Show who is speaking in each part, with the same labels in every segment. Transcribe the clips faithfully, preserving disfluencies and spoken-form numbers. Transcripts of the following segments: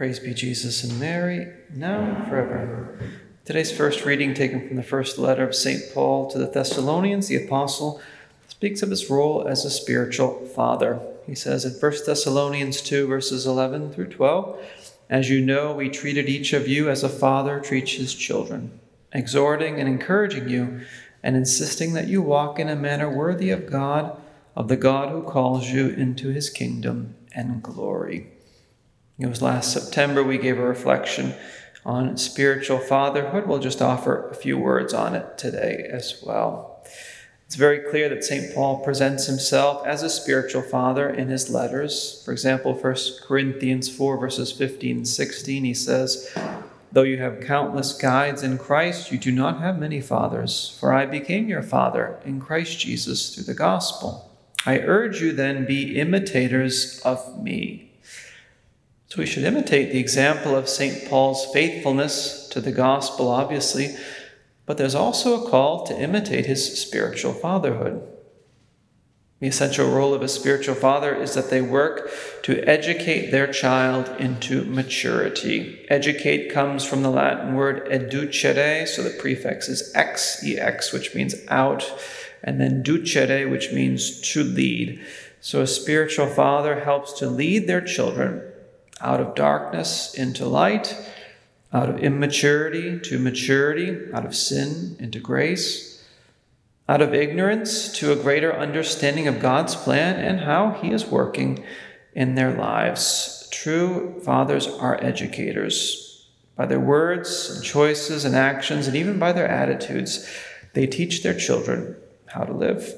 Speaker 1: Praise be Jesus and Mary, now and forever. Today's first reading, taken from the first letter of Saint Paul to the Thessalonians, the apostle speaks of his role as a spiritual father. He says in First Thessalonians two, verses eleven through twelve, "As you know, we treated each of you as a father treats his children, exhorting and encouraging you, and insisting that you walk in a manner worthy of God, of the God who calls you into his kingdom and glory." It was last September we gave a reflection on spiritual fatherhood. We'll just offer a few words on it today as well. It's very clear that Saint Paul presents himself as a spiritual father in his letters. For example, First Corinthians four, verses fifteen and sixteen, he says, "Though you have countless guides in Christ, you do not have many fathers, for I became your father in Christ Jesus through the gospel. I urge you then, be imitators of me." So we should imitate the example of Saint Paul's faithfulness to the gospel, obviously, but there's also a call to imitate his spiritual fatherhood. The essential role of a spiritual father is that they work to educate their child into maturity. Educate comes from the Latin word educere, so the prefix is ex, ex, which means out, and then ducere, which means to lead. So a spiritual father helps to lead their children out of darkness into light, out of immaturity to maturity, out of sin into grace, out of ignorance to a greater understanding of God's plan and how he is working in their lives. True fathers are educators. By their words and choices and actions, and even by their attitudes, they teach their children how to live.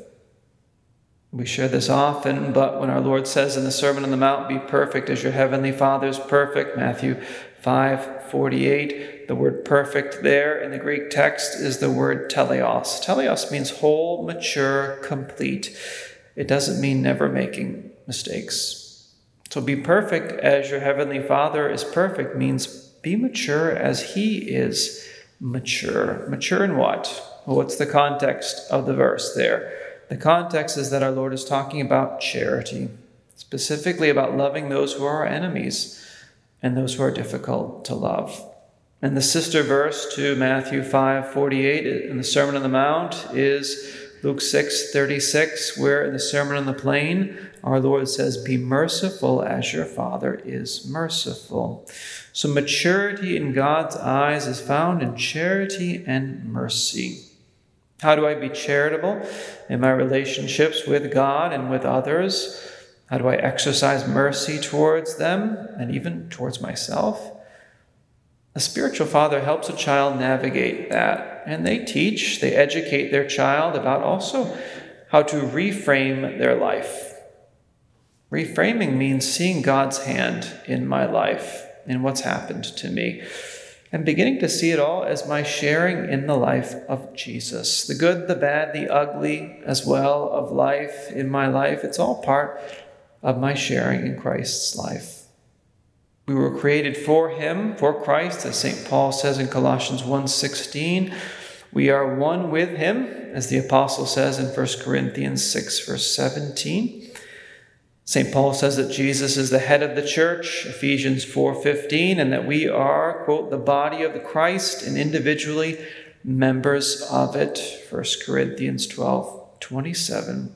Speaker 1: We share this often, but when our Lord says in the Sermon on the Mount, "Be perfect as your heavenly Father is perfect," Matthew five forty-eight, the word perfect there in the Greek text is the word teleos. Teleos means whole, mature, complete. It doesn't mean never making mistakes. So be perfect as your heavenly Father is perfect means be mature as he is mature. Mature in what? Well, what's the context of the verse there? The context is that our Lord is talking about charity, specifically about loving those who are our enemies and those who are difficult to love. And the sister verse to Matthew five forty-eight in the Sermon on the Mount is Luke six thirty-six, where in the Sermon on the Plain, our Lord says, "Be merciful as your Father is merciful." So maturity in God's eyes is found in charity and mercy. How do I be charitable in my relationships with God and with others? How do I exercise mercy towards them and even towards myself? A spiritual father helps a child navigate that, and they teach, they educate their child about also how to reframe their life. Reframing means seeing God's hand in my life, in what's happened to me, and beginning to see it all as my sharing in the life of Jesus. The good, the bad, the ugly as well of life in my life, it's all part of my sharing in Christ's life. We were created for him, for Christ, as Saint Paul says in Colossians one sixteen. We are one with him, as the apostle says in First Corinthians six, verse seventeen. Saint Paul says that Jesus is the head of the church, Ephesians four fifteen, and that we are, quote, the body of the Christ and individually members of it, First Corinthians twelve twenty-seven.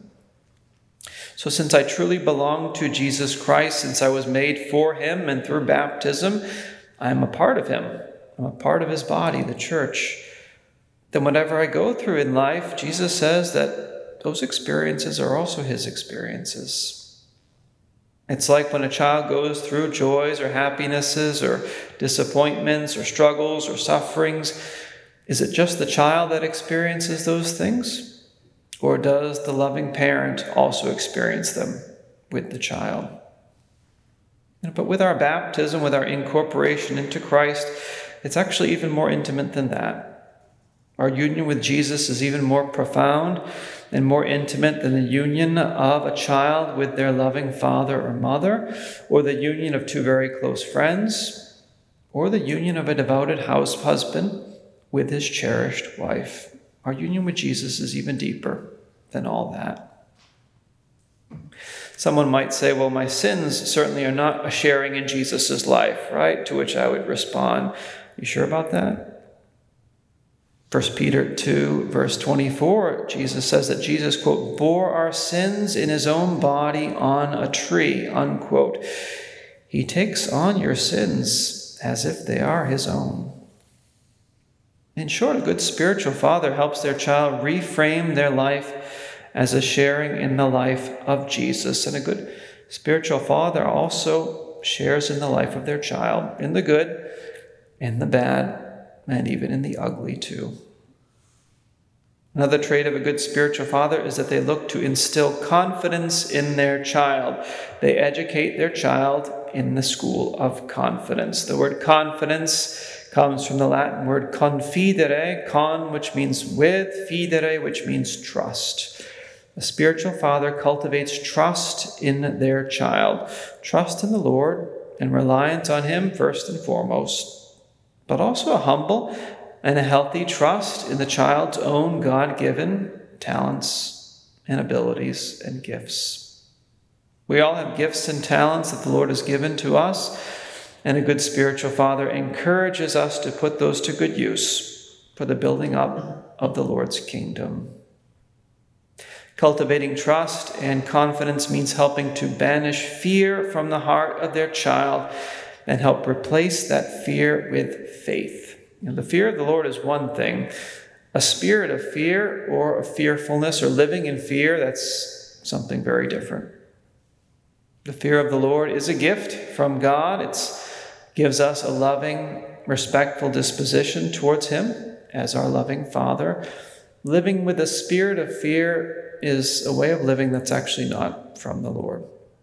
Speaker 1: So since I truly belong to Jesus Christ, since I was made for him and through baptism, I am a part of him. I'm a part of his body, the church. Then whatever I go through in life, Jesus says that those experiences are also his experiences. It's like when a child goes through joys or happinesses or disappointments or struggles or sufferings. Is it just the child that experiences those things? Or does the loving parent also experience them with the child? But with our baptism, with our incorporation into Christ, it's actually even more intimate than that. Our union with Jesus is even more profound and more intimate than the union of a child with their loving father or mother, or the union of two very close friends, or the union of a devoted house husband with his cherished wife. Our union with Jesus is even deeper than all that. Someone might say, well, my sins certainly are not a sharing in Jesus' life, right? To which I would respond, you sure about that? First Peter two, verse twenty-four, Jesus says that Jesus, quote, bore our sins in his own body on a tree, unquote. He takes on your sins as if they are his own. In short, a good spiritual father helps their child reframe their life as a sharing in the life of Jesus. And a good spiritual father also shares in the life of their child, in the good, in the bad, and even in the ugly too. Another trait of a good spiritual father is that they look to instill confidence in their child. They educate their child in the school of confidence. The word confidence comes from the Latin word confidere, con, which means with, fidere, which means trust. A spiritual father cultivates trust in their child, trust in the Lord and reliance on him first and foremost, but also a humble and a healthy trust in the child's own God-given talents and abilities and gifts. We all have gifts and talents that the Lord has given to us, and a good spiritual father encourages us to put those to good use for the building up of the Lord's kingdom. Cultivating trust and confidence means helping to banish fear from the heart of their child and help replace that fear with faith. You know, the fear of the Lord is one thing. A spirit of fear or of fearfulness or living in fear, that's something very different. The fear of the Lord is a gift from God. It gives us a loving, respectful disposition towards him as our loving Father. Living with a spirit of fear is a way of living that's actually not from the Lord.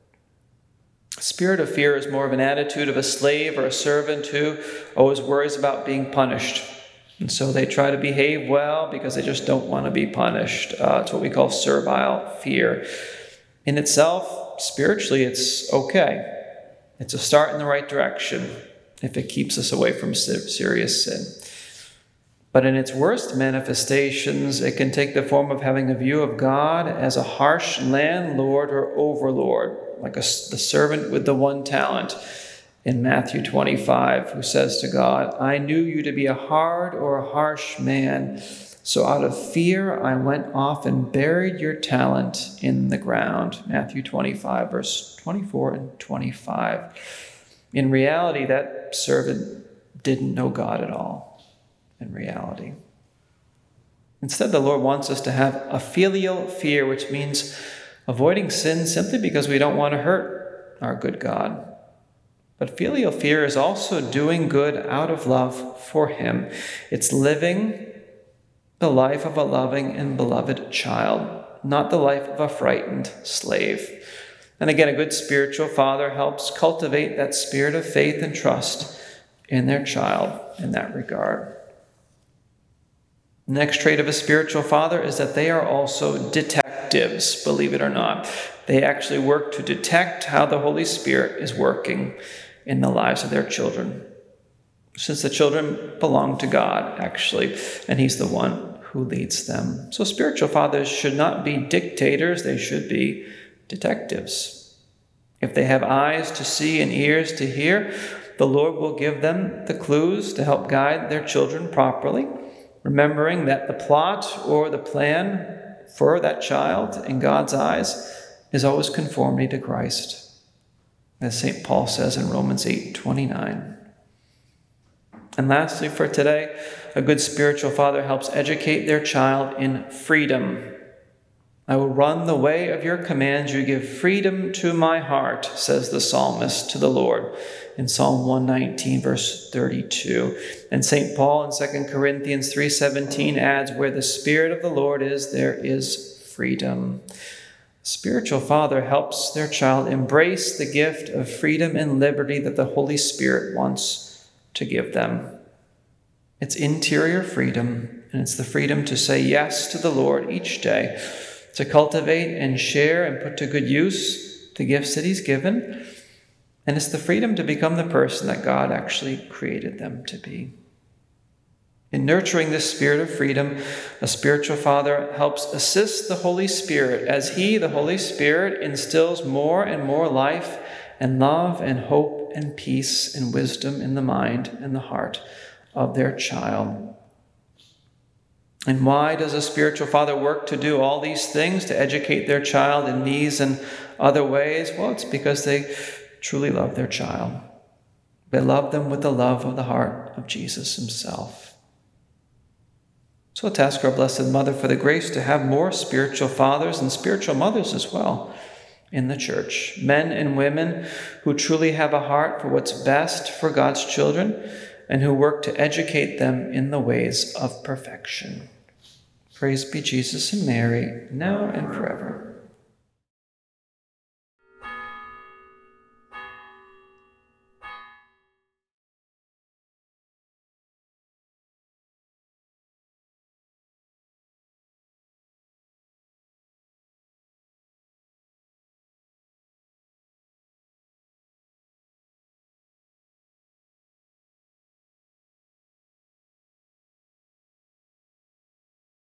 Speaker 1: A spirit of fear is more of an attitude of a slave or a servant who always worries about being punished. And so they try to behave well because they just don't want to be punished. Uh, it's what we call servile fear. In itself, spiritually, it's okay. It's a start in the right direction if it keeps us away from serious sin. But in its worst manifestations, it can take the form of having a view of God as a harsh landlord or overlord, like a, the servant with the one talent in Matthew twenty-five, who says to God, I knew you to be a hard or a harsh man, so out of fear I went off and buried your talent in the ground. Matthew twenty-five, verse twenty-four and twenty-five. In reality, that servant didn't know God at all, in reality. Instead, the Lord wants us to have a filial fear, which means avoiding sin simply because we don't want to hurt our good God. But filial fear is also doing good out of love for him. It's living the life of a loving and beloved child, not the life of a frightened slave. And again, a good spiritual father helps cultivate that spirit of faith and trust in their child in that regard. The next trait of a spiritual father is that they are also detectives, believe it or not. They actually work to detect how the Holy Spirit is working in the lives of their children, since the children belong to God, actually, and he's the one who leads them. So spiritual fathers should not be dictators, they should be detectives. If they have eyes to see and ears to hear, the Lord will give them the clues to help guide their children properly, remembering that the plot or the plan for that child in God's eyes is always conformity to Christ, as Saint Paul says in Romans eight twenty-nine. And lastly, for today, a good spiritual father helps educate their child in freedom. I will run the way of your commands. You give freedom to my heart, says the psalmist to the Lord in Psalm one nineteen, verse thirty-two. And Saint Paul in Second Corinthians three seventeen adds, where the Spirit of the Lord is, there is freedom. A spiritual father helps their child embrace the gift of freedom and liberty that the Holy Spirit wants to give them. It's interior freedom, and it's the freedom to say yes to the Lord each day, to cultivate and share and put to good use the gifts that he's given. And it's the freedom to become the person that God actually created them to be. In nurturing this spirit of freedom, a spiritual father helps assist the Holy Spirit as he, the Holy Spirit, instills more and more life and love and hope and peace and wisdom in the mind and the heart of their child. And why does a spiritual father work to do all these things, to educate their child in these and other ways? Well, it's because they truly love their child. They love them with the love of the heart of Jesus himself. So let's ask our Blessed Mother for the grace to have more spiritual fathers and spiritual mothers as well in the church. Men and women who truly have a heart for what's best for God's children and who work to educate them in the ways of perfection. Praise be Jesus and Mary, now and forever.